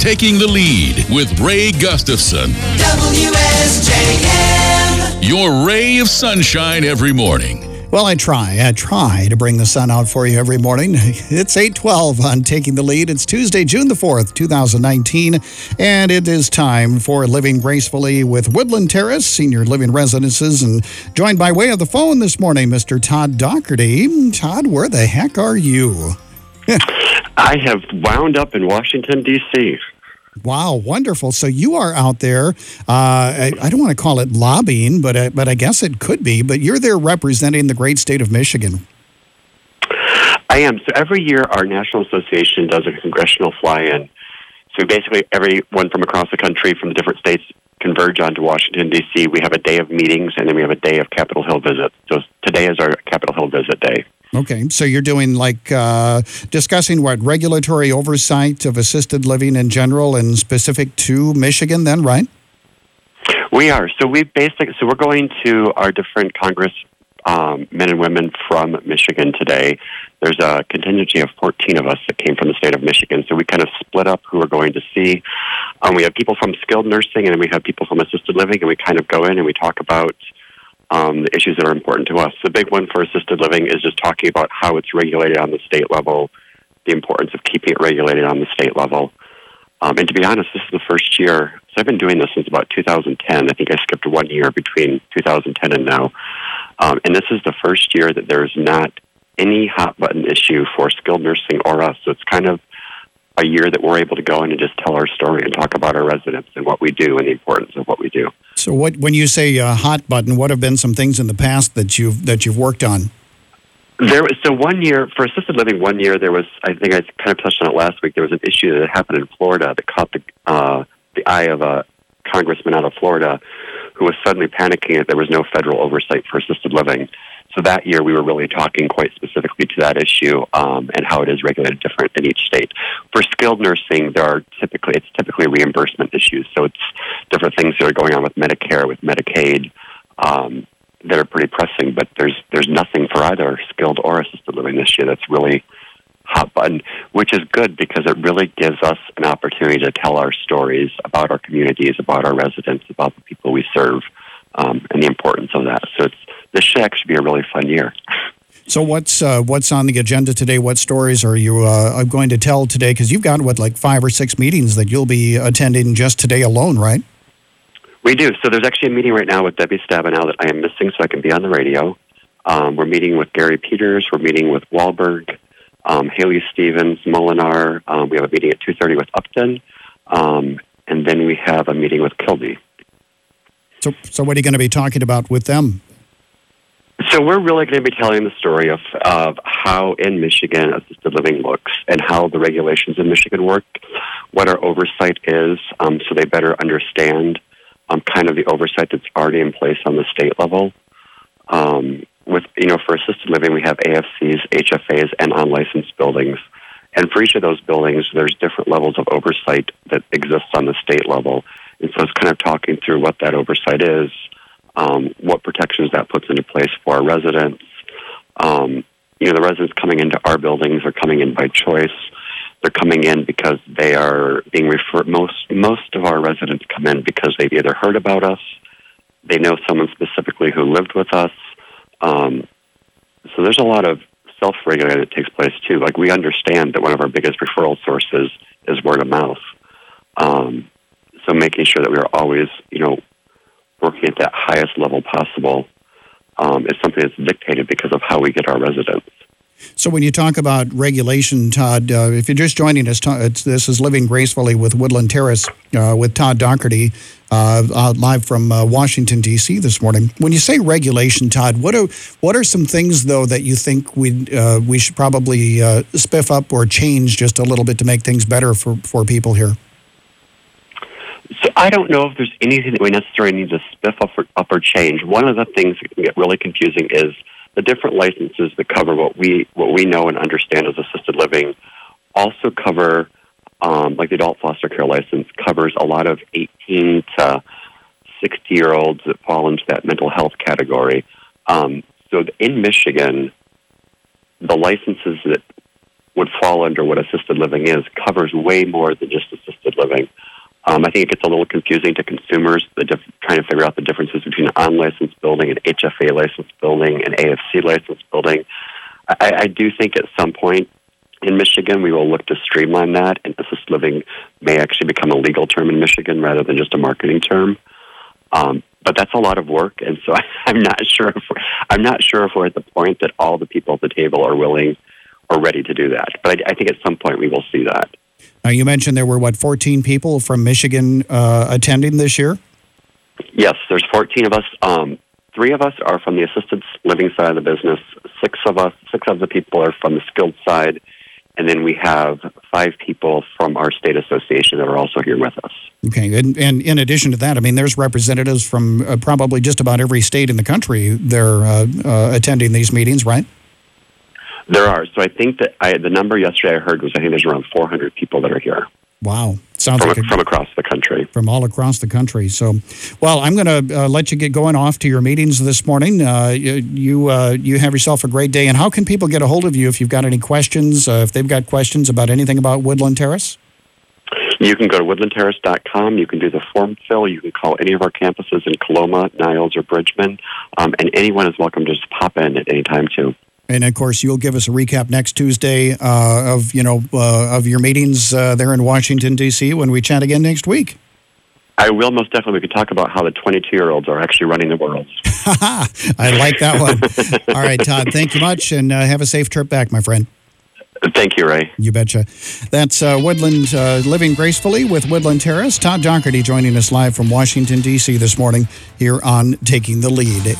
Taking the Lead with Ray Gustafson. WSJM. Your ray of sunshine every morning. Well, I try to bring the sun out for you every morning. It's 8:12 on Taking the Lead. It's Tuesday, June the 4th, 2019, and it is time for Living Gracefully with Woodland Terrace Senior Living Residences, and joined by way of the phone this morning, Mr. Todd Doherty. Todd, where the heck are you? I have wound up in Washington, D.C. Wow, wonderful. So you are out there, I don't want to call it lobbying, but I guess it could be, but you're there representing the great state of Michigan. I am. So every year our National Association does a congressional fly-in. So basically everyone from across the country, from the different states, converge onto Washington, D.C. We have a day of meetings, and then we have a day of Capitol Hill visits. So today is our Capitol Hill visit day. Okay, so you're doing discussing what, regulatory oversight of assisted living in general and specific to Michigan then, right? We are. So we're going to our different Congress men and women from Michigan today. There's a contingency of 14 of us that came from the state of Michigan. So we kind of split up who we're going to see. We have people from skilled nursing, and then we have people from assisted living, and we kind of go in and we talk about the issues that are important to us. The big one for assisted living is just talking about how it's regulated on the state level, the importance of keeping it regulated on the state level. And to be honest, this is the first year. So I've been doing this since about 2010. I think I skipped 1 year between 2010 and now. And this is the first year that there's not any hot button issue for skilled nursing or us. So it's kind of a year that we're able to go in and just tell our story and talk about our residents and what we do and the importance of what we do. So when you say hot button, what have been some things in the past that you've worked on? So 1 year, for assisted living, 1 year, there was, I think I kind of touched on it last week, there was an issue that happened in Florida that caught the eye of a congressman out of Florida who was suddenly panicking that there was no federal oversight for assisted living. So that year we were really talking quite specifically to that issue and how it is regulated different in each state. For skilled nursing, it's typically reimbursement issues. So it's different things that are going on with Medicare, with Medicaid, that are pretty pressing. But there's nothing for either skilled or assisted living this year that's really hot button, which is good because it really gives us an opportunity to tell our stories about our communities, about our residents, about the people we serve, and the importance of that. So this should actually be a really fun year. So what's on the agenda today? What stories are you going to tell today? Because you've got, 5 or 6 meetings that you'll be attending just today alone, right? We do. So there's actually a meeting right now with Debbie Stabenow that I am missing so I can be on the radio. We're meeting with Gary Peters. We're meeting with Wahlberg, Haley Stevens, Molinar. We have a meeting at 2:30 with Upton. And then we have a meeting with Kilby. So what are you going to be talking about with them? So we're really going to be telling the story of how in Michigan assisted living looks and how the regulations in Michigan work, what our oversight is, so they better understand kind of the oversight that's already in place on the state level. For assisted living, we have AFCs, HFAs, and unlicensed buildings. And for each of those buildings, there's different levels of oversight that exists on the state level. And so it's kind of talking through what that oversight is, what protections that puts into place for our residents. The residents coming into our buildings are coming in by choice. They're coming in because they are being referred. Most of our residents come in because they've either heard about us, they know someone specifically who lived with us. So there's a lot of self-regulating that takes place too. Like, we understand that one of our biggest referral sources is word of mouth. So making sure that we are always, working at that highest level possible is something that's dictated because of how we get our residents. So when you talk about regulation, Todd, if you're just joining us, this is Living Gracefully with Woodland Terrace with Todd Doherty, live from Washington, D.C. this morning. When you say regulation, Todd, what are some things, though, that you think we should probably spiff up or change just a little bit to make things better for people here? So I don't know if there's anything that we necessarily need to spiff up or change. One of the things that can get really confusing is the different licenses that cover what we know and understand as assisted living also cover, like the adult foster care license covers a lot of 18 to 60-year-olds that fall into that mental health category. So in Michigan, the licenses that would fall under what assisted living is covers way more than just assisted assisted living. I think it gets a little confusing to consumers, trying to figure out the differences between an unlicensed building, an HFA licensed building, an AFC licensed building. I do think at some point in Michigan we will look to streamline that, and assisted living may actually become a legal term in Michigan rather than just a marketing term. But that's a lot of work, and so I'm not sure if we're at the point that all the people at the table are willing or ready to do that. But I think at some point we will see that. Now, you mentioned there were, 14 people from Michigan attending this year? Yes, there's 14 of us. 3 of us are from the assisted living side of the business. 6 of the people are from the skilled side. And then we have 5 people from our state association that are also here with us. Okay, and in addition to that, I mean, there's representatives from probably just about every state in the country. They're attending these meetings, right? There are. So I think that the number yesterday I heard was I think there's around 400 people that are here. Wow. Sounds from across the country. From all across the country. So, well, I'm going to let you get going off to your meetings this morning. You have yourself a great day. And how can people get a hold of you if you've got any questions, if they've got questions about anything about Woodland Terrace? You can go to woodlandterrace.com. You can do the form fill. You can call any of our campuses in Coloma, Niles, or Bridgman. And anyone is welcome to just pop in at any time, too. And, of course, you'll give us a recap next Tuesday of your meetings there in Washington, D.C. when we chat again next week. I will, most definitely. We could talk about how the 22-year-olds are actually running the world. I like that one. All right, Todd, thank you much, and have a safe trip back, my friend. Thank you, Ray. You betcha. That's Woodland Living Gracefully with Woodland Terrace. Todd Doherty joining us live from Washington, D.C. this morning here on Taking the Lead.